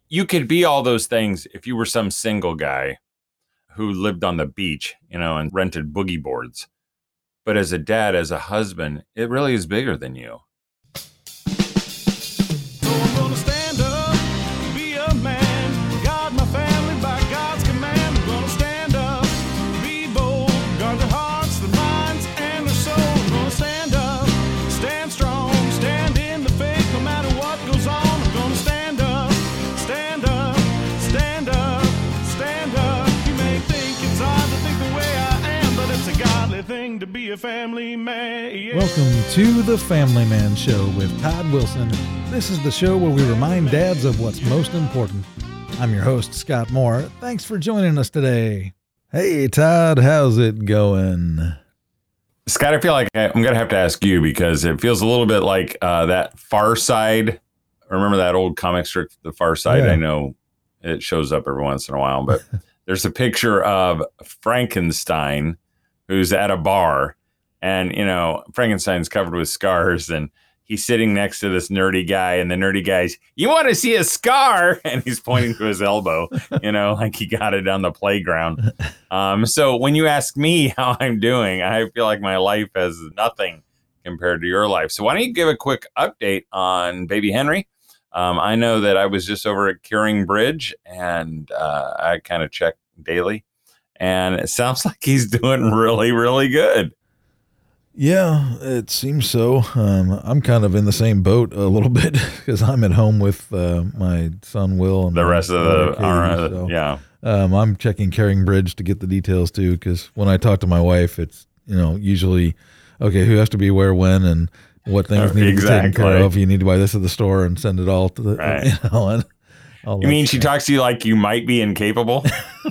you could be all those things if you were some single guy who lived on the beach, and rented boogie boards. But as a dad, as a husband, it really is bigger than you. So I'm gonna stand up, be a man, guard my family by God's command. I'm gonna stand up, be bold, guard their hearts, their minds, and their soul. I'm gonna stand up, stand strong, stand in the faith no matter what goes on. I'm gonna stand up, stand up, stand up, stand up. You may think it's hard to think the way I am, but it's a godly thing to be a family man. Yeah. Welcome to the Family Man Show with Todd Wilson. This is the show where we remind dads of what's most important. I'm your host, Scott Moore. Thanks for joining us today. Hey, Todd, how's it going? Scott, I feel like I'm going to have to ask you because it feels a little bit like that Far Side. Remember that old comic strip, The Far Side? Yeah. I know it shows up every once in a while, but there's a picture of Frankenstein who's at a bar, and, Frankenstein's covered with scars, and he's sitting next to this nerdy guy, and the nerdy guy's, "You want to see a scar?" And he's pointing to his elbow, like he got it on the playground. So when you ask me how I'm doing, I feel like my life has nothing compared to your life. So why don't you give a quick update on baby Henry? I know that I was just over at Curing Bridge, and I kind of check daily, and it sounds like he's doing really, really good. Yeah, it seems so. I'm kind of in the same boat a little bit because I'm at home with my son Will and The rest of the Katie, so, yeah. I'm checking Caring Bridge to get the details too, because when I talk to my wife, it's usually okay, who has to be where when and what things need to be taken care of. You need to buy this at the store and send it all to the right. And all You mean she talks to you like you might be incapable?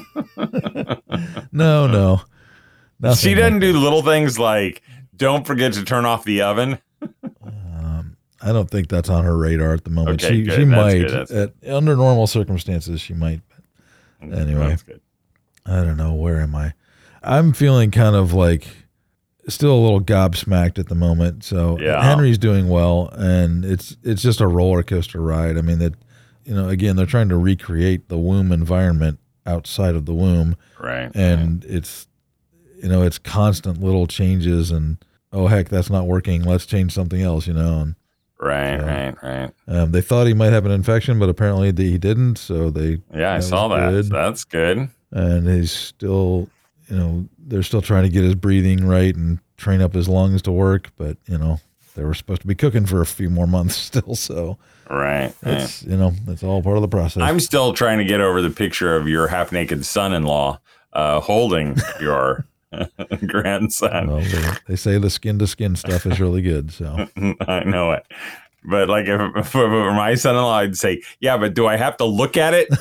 No. She doesn't do little things like don't forget to turn off the oven. I don't think that's on her radar at the moment. Okay, she might, good. under normal circumstances, she might. But anyway, that's good. I don't know. Where am I? I'm feeling kind of like still a little gobsmacked at the moment. So Yeah. Henry's doing well, and it's just a roller coaster ride. I mean, again, they're trying to recreate the womb environment outside of the womb, Right. and it's constant little changes, and oh heck, that's not working. Let's change something else, and Right. they thought he might have an infection, but apparently he didn't. So I saw that. Good. That's good. And he's still, they're still trying to get his breathing right and train up his lungs to work. But they were supposed to be cooking for a few more months still. So right. it's that's all part of the process. I'm still trying to get over the picture of your half-naked son-in-law holding your grandson. Well, they say the skin-to-skin stuff is really good. So I know it. But like if it were my son-in-law, I'd say, yeah, but do I have to look at it?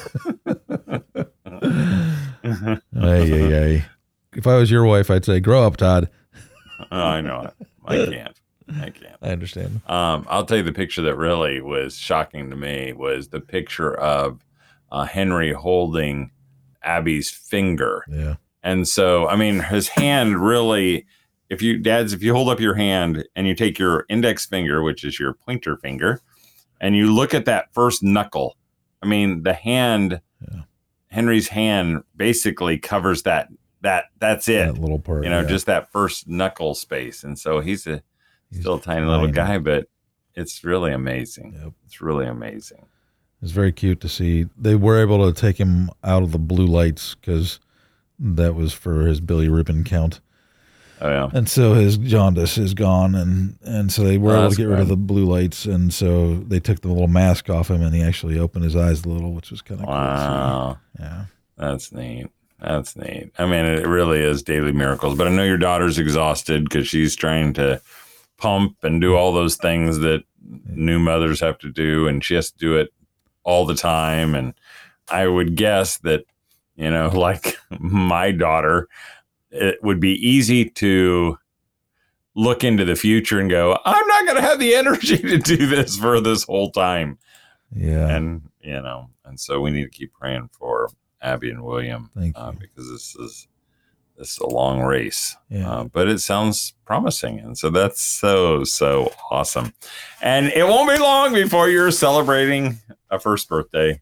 Hey. If I was your wife, I'd say, grow up, Todd. I know it. I can't. I understand. I'll tell you the picture that really was shocking to me was the picture of Henry holding Abby's finger. Yeah. And so, I mean, his hand really, if you hold up your hand and you take your index finger, which is your pointer finger, and you look at that first knuckle, I mean, the hand, Henry's hand basically covers that's it. That little part. Just that first knuckle space. And so he's still a tiny little guy, but it's really amazing. Yep. It's really amazing. It's very cute to see. They were able to take him out of the blue lights because that was for his bilirubin count. Oh, yeah. And so his jaundice is gone, and so they were able to get rid of the blue lights, and so they took the little mask off him, and he actually opened his eyes a little, which was kind of wow. Cool. Yeah. That's neat. I mean, it really is daily miracles, but I know your daughter's exhausted because she's trying to pump and do all those things that new mothers have to do, and she has to do it all the time. And I would guess that, like my daughter, it would be easy to look into the future and go, I'm not going to have the energy to do this for this whole time. Yeah. And, and so we need to keep praying for Abby and William because this is a long race. Yeah. But it sounds promising. And so that's so awesome. And it won't be long before you're celebrating a first birthday.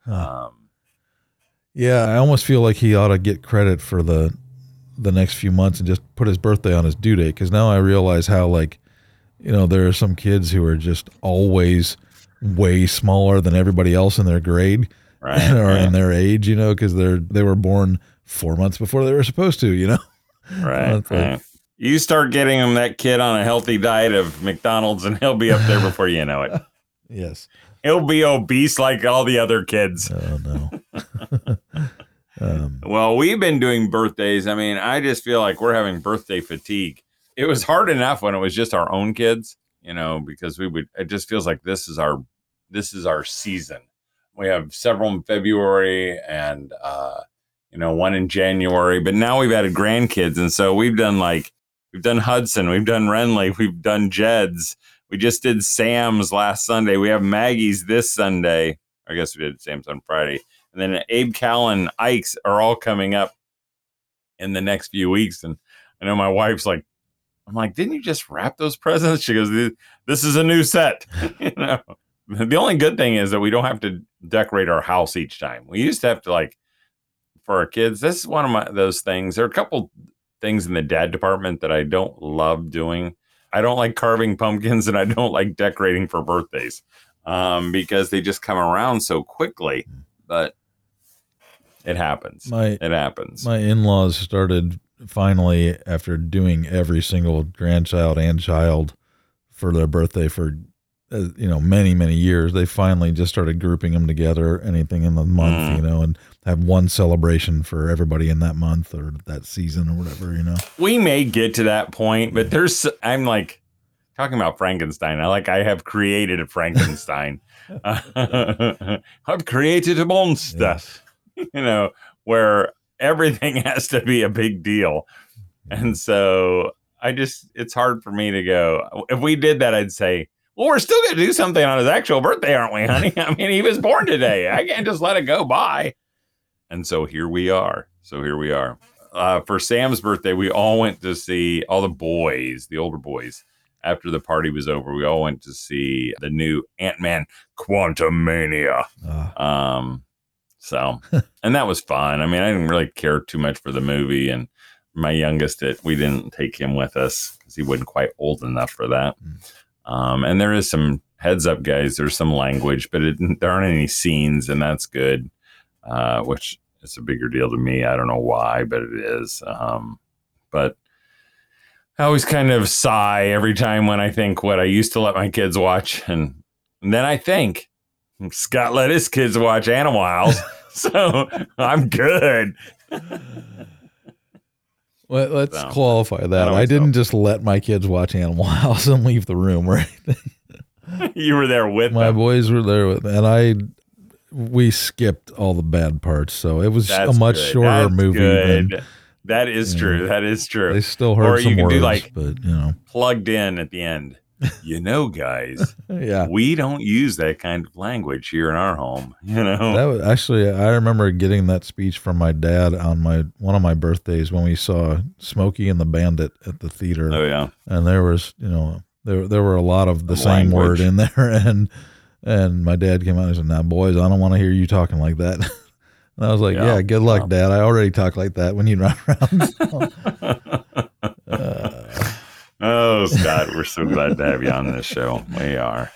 Yeah, I almost feel like he ought to get credit for the next few months and just put his birthday on his due date, because now I realize how, like, there are some kids who are just always way smaller than everybody else in their grade, right, or in their age, because they were born 4 months before they were supposed to, Right, right. You start getting him, that kid, on a healthy diet of McDonald's, and he'll be up there before you know it. Yes. He'll be obese like all the other kids. Oh, no. Well, we've been doing birthdays. I mean, I just feel like we're having birthday fatigue. It was hard enough when it was just our own kids, because it just feels like this is our season. We have several in February and, one in January, but now we've added grandkids. And so we've done Hudson, we've done Renly, we've done Jed's. We just did Sam's last Sunday. We have Maggie's this Sunday. I guess we did Sam's on Friday. And then Abe Callen, Ike's are all coming up in the next few weeks. And I know my wife's like, I'm like, didn't you just wrap those presents? She goes, this is a new set. The only good thing is that we don't have to decorate our house each time. We used to have to, for our kids. This is one of those things. There are a couple things in the dad department that I don't love doing. I don't like carving pumpkins, and I don't like decorating for birthdays because they just come around so quickly. But it happens. It happens. My in-laws started finally, after doing every single grandchild and child for their birthday for many, many years, they finally just started grouping them together, anything in the month, and have one celebration for everybody in that month or that season or whatever, We may get to that point, but I'm like talking about Frankenstein. I have created a Frankenstein. I've created a monster, yes. Where everything has to be a big deal. And so it's hard for me to go. If we did that, I'd say, well, we're still going to do something on his actual birthday, aren't we, honey? I mean, he was born today. I can't just let it go by. And so here we are. For Sam's birthday, we all went to see, all the boys, the older boys, after the party was over, we all went to see the new Ant-Man Quantumania. And that was fun. I mean, I didn't really care too much for the movie. And my youngest, we didn't take him with us because he wasn't quite old enough for that. And there is some heads up, guys. There's some language, but there aren't any scenes, and that's good, which is a bigger deal to me. I don't know why, but it is. But I always kind of sigh every time when I think what I used to let my kids watch. And then I think Scott let his kids watch Animals, so I'm good. Well, let's qualify that. I didn't just let my kids watch Animal House and leave the room or anything. You were there with my them. boys were there with, and we skipped all the bad parts, so it was a much shorter movie. Good. That is true. That is true. They still heard some words, but plugged in at the end. Guys, yeah, we don't use that kind of language here in our home. That was actually, I remember getting that speech from my dad on one of my birthdays when we saw Smokey and the Bandit at the theater. Oh yeah, and there was there were a lot of the same word in there, and my dad came out and said, "Now, boys, I don't want to hear you talking like that." And I was like, "Yeah, good luck, Dad. I already talk like that when you run around." Oh, Scott, we're so glad to have you on this show. We are.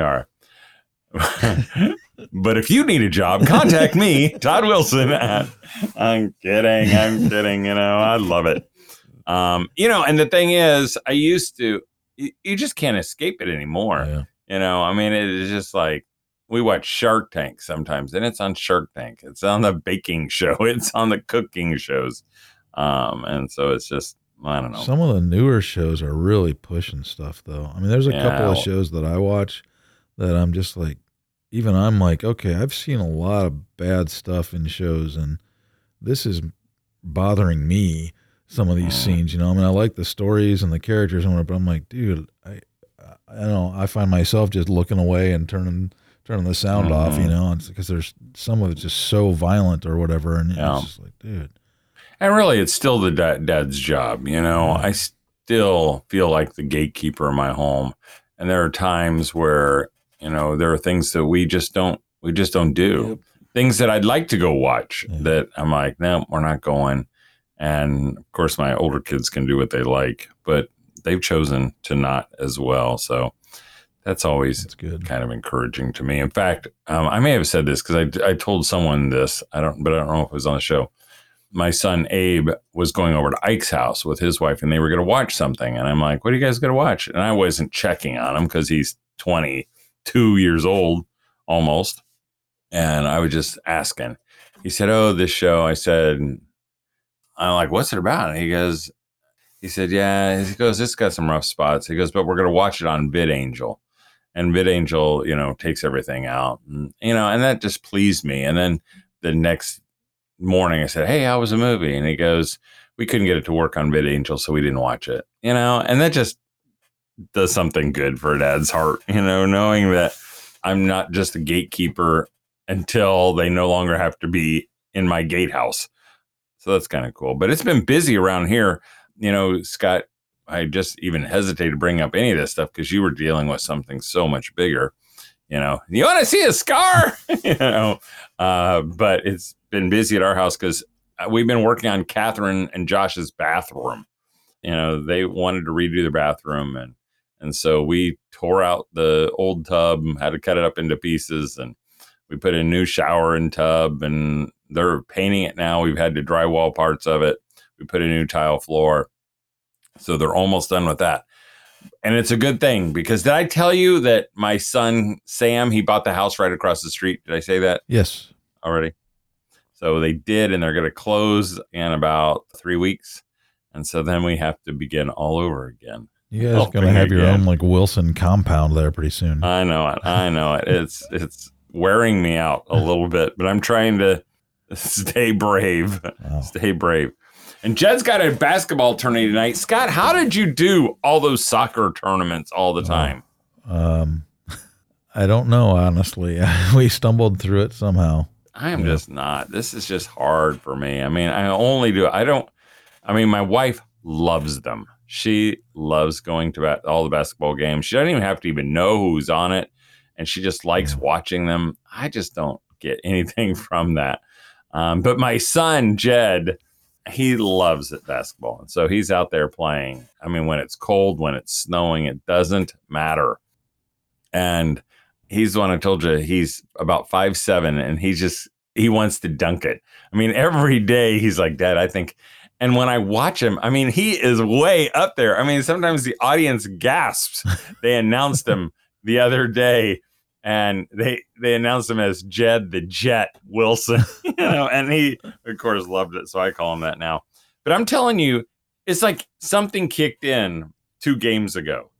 But if you need a job, contact me, Todd Wilson. I'm kidding. I love it. And the thing is, I used to, you just can't escape it anymore. Yeah. I mean, it is just like, we watch Shark Tank sometimes, and it's on Shark Tank. It's on the baking show. It's on the cooking shows. And so it's just, I don't know. Some of the newer shows are really pushing stuff, though. I mean, there's a couple of shows that I watch that I'm just like, even I'm like, okay, I've seen a lot of bad stuff in shows, and this is bothering me, some of these scenes, I mean, I like the stories and the characters and whatever, but I'm like, dude, I don't know, I find myself just looking away and turning the sound off, because there's some of it's just so violent or whatever, and it's just like, dude. And really, it's still the dad's job, I still feel like the gatekeeper in my home. And there are times where, there are things that we just don't do. things that I'd like to go watch Yeah. that I'm like, no, we're not going. And of course, my older kids can do what they like, but they've chosen to not as well. So that's always That's good. kind of encouraging to me. In fact, I may have said this because I told someone this. I don't know if it was on the show. My son Abe was going over to Ike's house with his wife, and they were going to watch something. And I'm like, "What are you guys going to watch?" And I wasn't checking on him because he's 22 years old almost, and I was just asking. He said, "Oh, this show." I said, "I'm like, what's it about?" And he said, "Yeah." He goes, "It's got some rough spots." He goes, "But we're going to watch it on VidAngel." And VidAngel, takes everything out, and that just pleased me. And then the next morning I said, "Hey, how was the movie?" And he goes, "We couldn't get it to work on VidAngel, so we didn't watch it." And that just does something good for a dad's heart, knowing that I'm not just a gatekeeper until they no longer have to be in my gatehouse. So that's kind of cool. But it's been busy around here. Scott, I just even hesitate to bring up any of this stuff because you were dealing with something so much bigger. You want to see a scar? But it's been busy at our house because we've been working on Catherine and Josh's bathroom. They wanted to redo the bathroom, and so we tore out the old tub and had to cut it up into pieces, and we put a new shower and tub, and they're painting it now. We've had to drywall parts of it. We put a new tile floor. So they're almost done with that. And it's a good thing because did I tell you that my son, Sam, he bought the house right across the street? Did I say that Yes. already? So they did, and they're going to close in about 3 weeks. And so then we have to begin all over again. You guys are going to have your own like Wilson compound there pretty soon. I know it. It's wearing me out a little bit, but I'm trying to stay brave. Wow. Stay brave. And Jed's got a basketball tournament tonight. Scott, how did you do all those soccer tournaments all the time? I don't know, honestly. We stumbled through it somehow. I am just not. This is just hard for me. I mean, my wife loves them. She loves going to all the basketball games. She doesn't even have to even know who's on it. And she just likes watching them. I just don't get anything from that. But my son, Jed, he loves it, basketball. And so he's out there playing. I mean, when it's cold, when it's snowing, it doesn't matter. And he's the one I told you, he's about 5'7", and he wants to dunk it. I mean, every day he's like, "Dad, I think." And when I watch him, I mean, he is way up there. I mean, sometimes the audience gasps. They announced him the other day, and they announced him as Jed the Jet Wilson, and he, of course, loved it. So I call him that now. But I'm telling you, it's like something kicked in 2 games ago.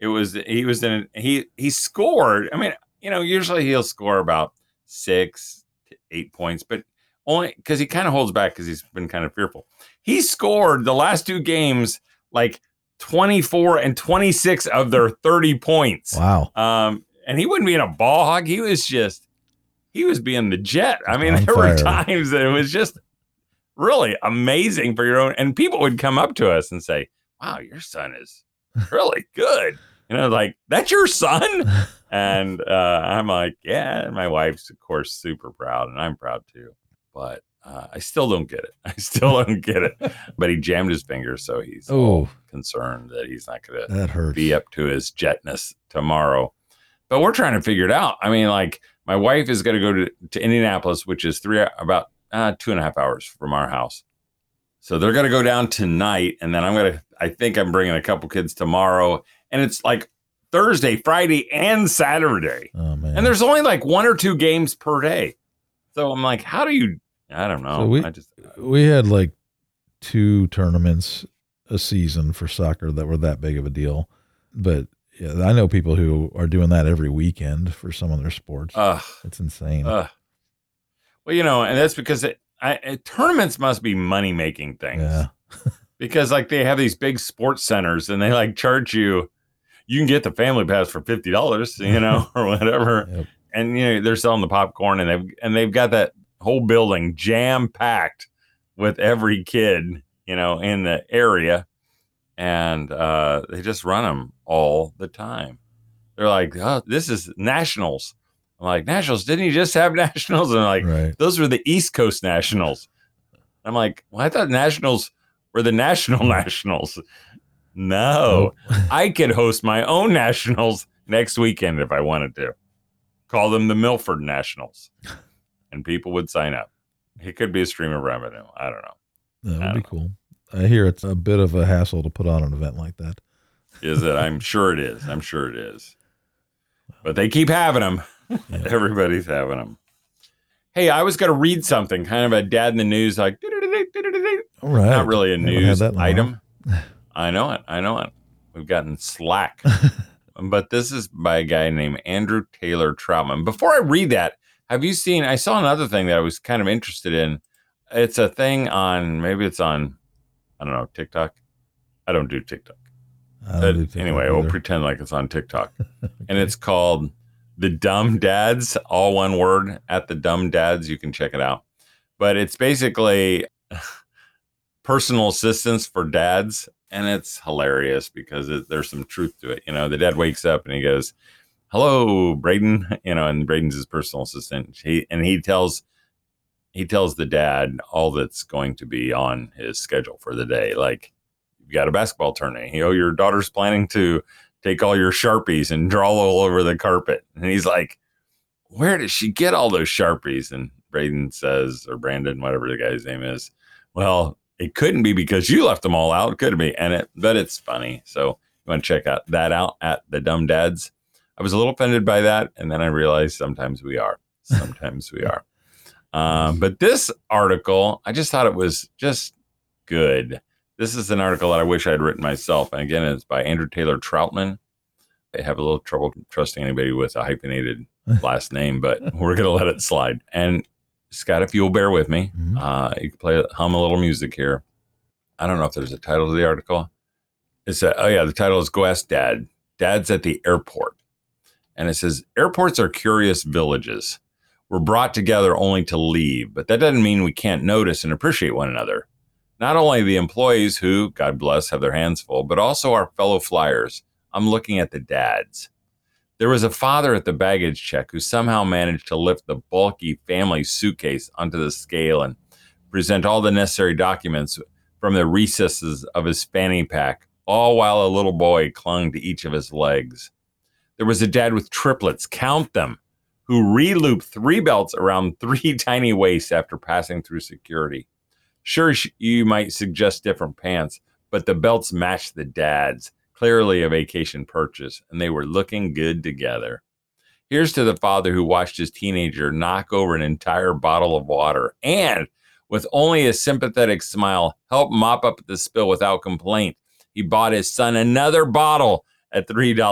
He scored. I mean, usually he'll score about 6 to 8 points, but only because he kind of holds back because he's been kind of fearful. He scored the last 2 games like 24 and 26 of their 30 points. Wow. And he wouldn't be in a ball hog. He was being the Jet. I mean, On there were fire. times that it was just really amazing for your own. And people would come up to us and say, "Wow, your son is really good." Like, "That's your son?" And I'm like, "Yeah." And my wife's, of course, super proud, and I'm proud too. But I still don't get it. But he jammed his finger, so he's all concerned that he's not going to That hurts. be up to his jetness tomorrow. But we're trying to figure it out. I mean, like, my wife is going to go to Indianapolis, which is about 2.5 hours from our house. So they're going to go down tonight, and then I think I'm bringing a couple kids tomorrow. And it's like Thursday, Friday, and Saturday. Oh, man. And there's only like 1 or 2 games per day. So I'm like, how do you, I don't know. So we had like 2 tournaments a season for soccer that were that big of a deal. But yeah, I know people who are doing that every weekend for some of their sports. It's insane. Well, and that's because tournaments must be money-making things. Yeah. Because like they have these big sports centers and they like charge you can get the family pass for $50, or whatever. Yep. And they're selling the popcorn, and they've got that whole building jam-packed with every kid, in the area. And they just run them all the time. They're like, "Oh, this is nationals." I'm like, Nationals, didn't you just have Nationals? And I'm like, Right. those were the East Coast Nationals. I'm like, well, I thought Nationals were the National Nationals. No, I could host my own Nationals next weekend if I wanted to. Call them the Milford Nationals. And people would sign up. It could be a stream of revenue. I don't know. That would be cool. I hear it's a bit of a hassle to put on an event like that. Is it? I'm sure it is. I'm sure it is. But they keep having them. Yeah. Everybody's having them. Hey, I was going to read something, kind of a dad in the news, like, All right. not really a Haven't news had that in a while. item. I know it. We've gotten slack. But this is by a guy named Andrew Taylor Troutman. Before I read that, have you seen, I saw another thing that I was kind of interested in. It's a thing on, maybe it's on, I don't know, TikTok. I don't do TikTok. I don't do TikTok Anyway, we'll either. pretend like it's on TikTok. And it's called The Dumb Dads, all one word, at The Dumb Dads. You can check it out. But it's basically personal assistance for dads. And it's hilarious because there's some truth to it. You know, the dad wakes up and he goes, hello, Braden. You know, and Braden's his personal assistant. He tells the dad all that's going to be on his schedule for the day. Like, you've got a basketball tournament. You know, your daughter's planning to take all your Sharpies and draw all over the carpet. And he's like, where does she get all those Sharpies? And Braden says, or Brandon, whatever the guy's name is, well, it couldn't be because you left them all out. Could be. But it's funny. So you want to check that out at The Dumb Dads. I was a little offended by that. And then I realized sometimes we are. But this article, I just thought it was just good. This is an article that I wish I had written myself. And again, it's by Andrew Taylor Troutman. I have a little trouble trusting anybody with a hyphenated last name, but we're going to let it slide. And Scott, if you'll bear with me, you can hum a little music here. I don't know if there's a title to the article. The title is Go Ask Dad. Dad's at the Airport. And it says, airports are curious villages. We're brought together only to leave, but that doesn't mean we can't notice and appreciate one another. Not only the employees who, God bless, have their hands full, but also our fellow flyers. I'm looking at the dads. There was a father at the baggage check who somehow managed to lift the bulky family suitcase onto the scale and present all the necessary documents from the recesses of his fanny pack, all while a little boy clung to each of his legs. There was a dad with triplets, count them, who re-looped 3 belts around 3 tiny waists after passing through security. Sure, you might suggest different pants, but the belts matched the dad's, clearly a vacation purchase, and they were looking good together. Here's to the father who watched his teenager knock over an entire bottle of water and, with only a sympathetic smile, helped mop up the spill without complaint. He bought his son another bottle at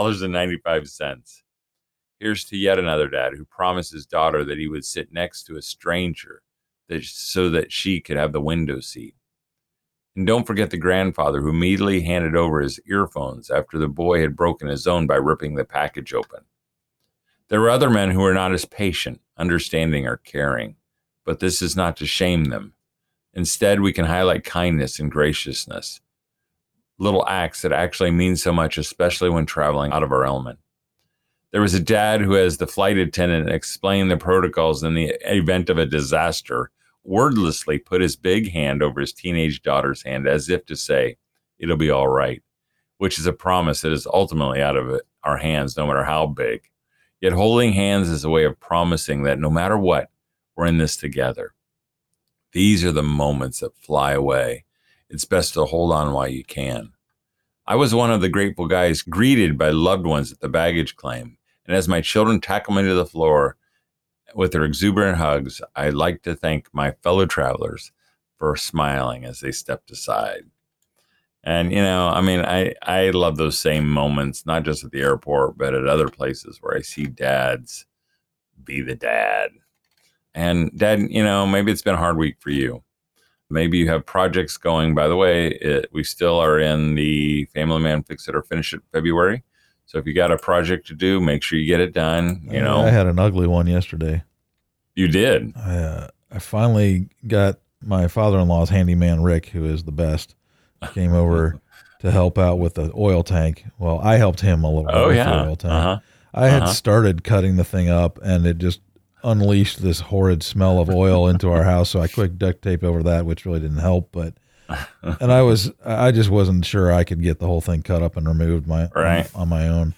$3.95. Here's to yet another dad who promised his daughter that he would sit next to a stranger so that she could have the window seat. And don't forget the grandfather who immediately handed over his earphones after the boy had broken his own by ripping the package open. There are other men who are not as patient, understanding, or caring, but this is not to shame them. Instead, we can highlight kindness and graciousness, little acts that actually mean so much, especially when traveling out of our element. There was a dad who, as the flight attendant explained the protocols in the event of a disaster, wordlessly put his big hand over his teenage daughter's hand as if to say, it'll be all right, which is a promise that is ultimately out of our hands, no matter how big. Yet holding hands is a way of promising that no matter what, we're in this together. These are the moments that fly away. It's best to hold on while you can. I was one of the grateful guys greeted by loved ones at the baggage claim. And as my children tackle me to the floor with their exuberant hugs, I'd like to thank my fellow travelers for smiling as they stepped aside. And, you know, I mean, I love those same moments, not just at the airport, but at other places where I see dads be the dad. And dad, you know, maybe it's been a hard week for you. Maybe you have projects going. By the way, we still are in the Family Man Fix It or Finish It February. So if you got a project to do, make sure you get it done. You know, I had an ugly one yesterday. You did. I finally got my father-in-law's handyman, Rick, who is the best, came over to help out with the oil tank. Well, I helped him a little bit with the oil tank. I had started cutting the thing up, and it just unleashed this horrid smell of oil into our house. So I quick duct tape over that, which really didn't help. But and I just wasn't sure I could get the whole thing cut up and removed on my own.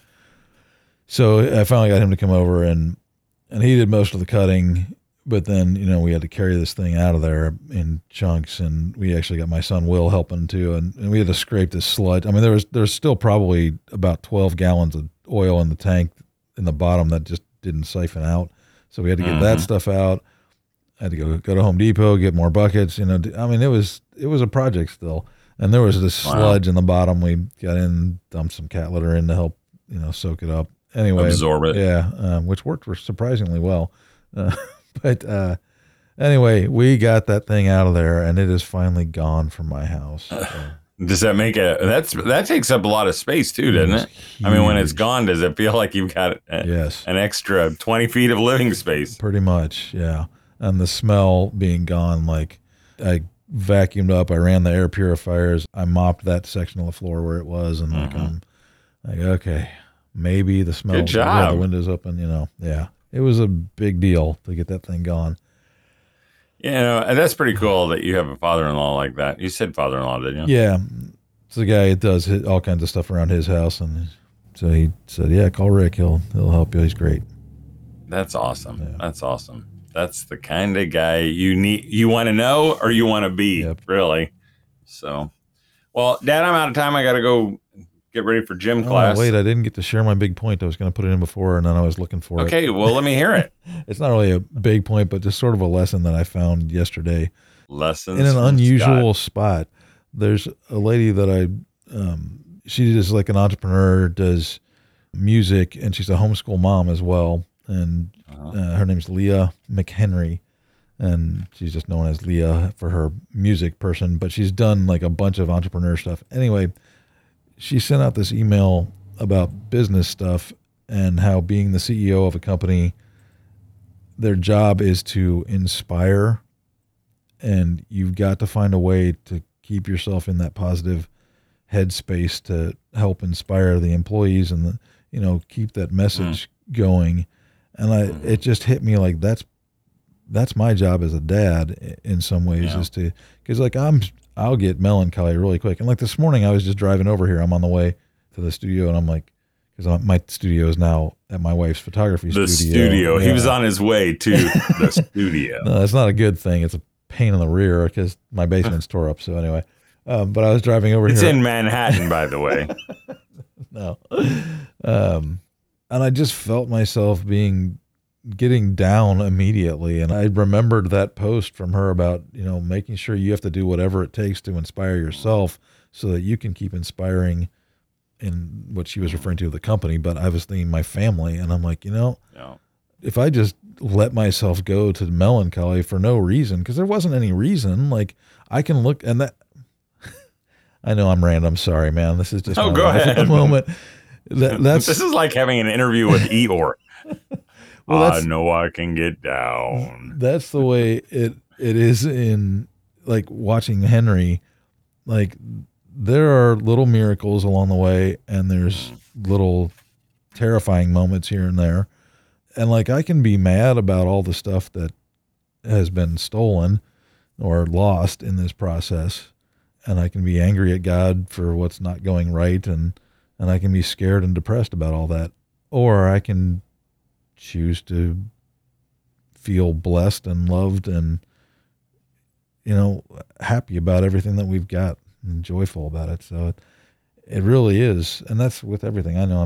So I finally got him to come over, and he did most of the cutting. But then, you know, we had to carry this thing out of there in chunks, and we actually got my son Will helping too, and we had to scrape this sludge. I mean, there's still probably about 12 gallons of oil in the tank in the bottom that just didn't siphon out. So we had to get that stuff out. I had to go to Home Depot, get more buckets. You know, I mean, it was a project still, and there was this sludge in the bottom. We got in, dumped some cat litter in to help, you know, soak it up. Anyway, absorb it. Yeah, which worked surprisingly well. But anyway, we got that thing out of there, and it is finally gone from my house. So. Does that make that takes up a lot of space too, doesn't it? Huge. I mean, when it's gone, does it feel like you've got an extra 20 feet of living space? Pretty much, yeah. And the smell being gone, like I vacuumed up, I ran the air purifiers, I mopped that section of the floor where it was, and like I'm like, okay, maybe the smell. Good job. The windows open, you know, yeah. It was a big deal to get that thing gone. You know, and that's pretty cool that you have a father-in-law like that. You said father-in-law, didn't you? Yeah. It's the guy that does all kinds of stuff around his house. And so he said, yeah, call Rick. He'll help you. He's great. That's awesome. Yeah. That's awesome. That's the kind of guy you want to know or you want to be, really. So, well, Dad, I'm out of time. I got to go get ready for gym class. Wait, I didn't get to share my big point. I was going to put it in before, and then I was looking for it. Okay, well, let me hear it. It's not really a big point, but just sort of a lesson that I found yesterday. Lessons in an unusual spot. There's a lady that she is like an entrepreneur, does music, and she's a homeschool mom as well. And her name's Leah McHenry, and she's just known as Leah for her music person, but she's done like a bunch of entrepreneur stuff. Anyway, she sent out this email about business stuff and how being the CEO of a company, their job is to inspire, and you've got to find a way to keep yourself in that positive headspace to help inspire the employees and keep that message going. And it just hit me like that's my job as a dad in some ways, is to, because like I'll get melancholy really quick. And like this morning, I was just driving over here. I'm on the way to the studio, and I'm like, because my studio is now at my wife's photography studio. The studio. Yeah. He was on his way to the studio. No, that's not a good thing. It's a pain in the rear because my basement's tore up. So anyway, but I was driving over here. It's in Manhattan, by the way. No. And I just felt myself getting down immediately. And I remembered that post from her about, making sure you have to do whatever it takes to inspire yourself so that you can keep inspiring in what she was referring to the company. But I was thinking my family, and I'm like, if I just let myself go to melancholy for no reason, because there wasn't any reason, like I can look and that, I know I'm random. Sorry, man. This is just go ahead. At the moment. That's this is like having an interview with Eeyore. Well, I know I can get down. That's the way it is in like watching Henry. Like there are little miracles along the way, and there's little terrifying moments here and there. And like I can be mad about all the stuff that has been stolen or lost in this process, and I can be angry at God for what's not going right, and I can be scared and depressed about all that. Or I can choose to feel blessed and loved and, happy about everything that we've got and joyful about it. So it really is. And that's with everything. I know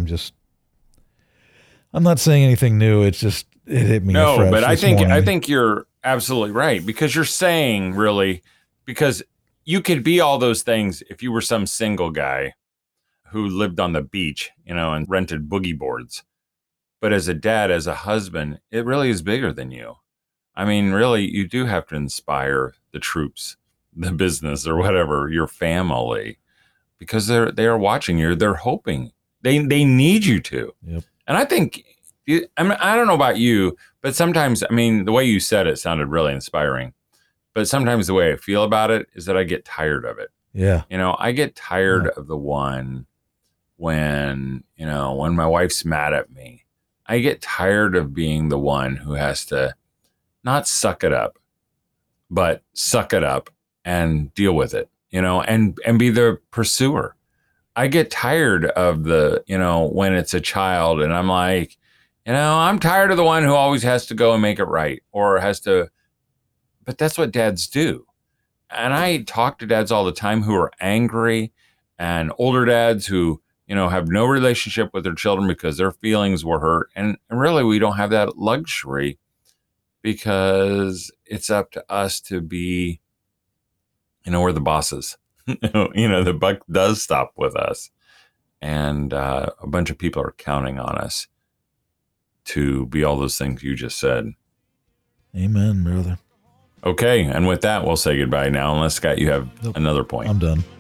I'm not saying anything new. It's just, it hit me. No, but I think you're absolutely right, because you're saying really, because you could be all those things if you were some single guy who lived on the beach, and rented boogie boards. But as a dad, as a husband, it really is bigger than you. I mean, really, you do have to inspire the troops, the business or whatever, your family, because they are watching you. They're hoping. They need you to. Yep. And I think, I don't know about you, but sometimes, the way you said it sounded really inspiring. But sometimes the way I feel about it is that I get tired of it. Yeah. I get tired of the one when my wife's mad at me I get tired of being the one who has to not suck it up, but suck it up and deal with it, and be the pursuer. I get tired of the, when it's a child and I'm like, I'm tired of the one who always has to go and make it right or has to, but that's what dads do. And I talk to dads all the time who are angry and older dads who, have no relationship with their children because their feelings were hurt. And really, we don't have that luxury because it's up to us to be, we're the bosses. The buck does stop with us. And a bunch of people are counting on us to be all those things you just said. Amen, brother. Okay, and with that, we'll say goodbye now, unless, Scott, you have another point. I'm done.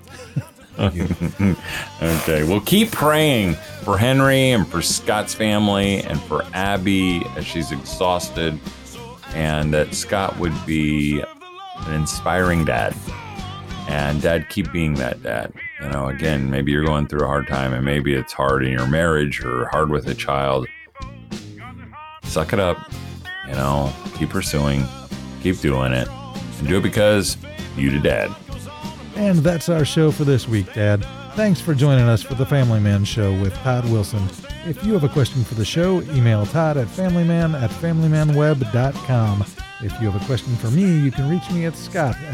Okay, well, keep praying for Henry and for Scott's family and for Abby as she's exhausted, and that Scott would be an inspiring dad. And Dad, keep being that dad. Again, maybe you're going through a hard time, and maybe it's hard in your marriage or hard with a child. Suck it up. Keep pursuing. Keep doing it. And do it because you the dad. And that's our show for this week, Dad. Thanks for joining us for the Family Man Show with Todd Wilson. If you have a question for the show, email Todd at familyman@familymanweb.com. If you have a question for me, you can reach me at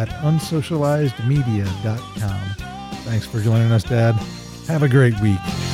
scott@unsocializedmedia.com. Thanks for joining us, Dad. Have a great week.